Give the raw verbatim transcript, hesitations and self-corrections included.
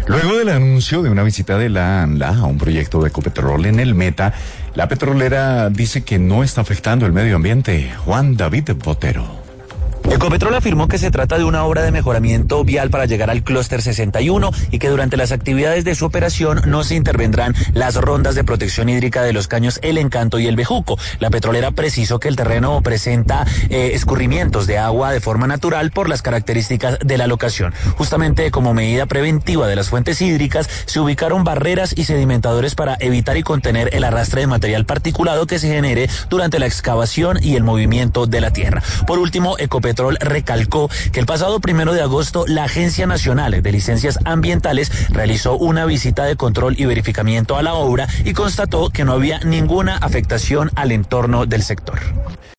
Luego del anuncio de una visita de la ANLA a un proyecto de Ecopetrol en el Meta, la petrolera dice que no está afectando el medio ambiente. Juan David Botero. Ecopetrol afirmó que se trata de una obra de mejoramiento vial para llegar al clúster sesenta y uno y que durante las actividades de su operación no se intervendrán las rondas de protección hídrica de los caños El Encanto y El Bejuco. La petrolera precisó que el terreno presenta eh, escurrimientos de agua de forma natural por las características de la locación. Justamente como medida preventiva de las fuentes hídricas, se ubicaron barreras y sedimentadores para evitar y contener el arrastre de material particulado que se genere durante la excavación y el movimiento de la tierra. Por último, Ecopetrol recalcó que el pasado primero de agosto la Agencia Nacional de Licencias Ambientales realizó una visita de control y verificamiento a la obra y constató que no había ninguna afectación al entorno del sector.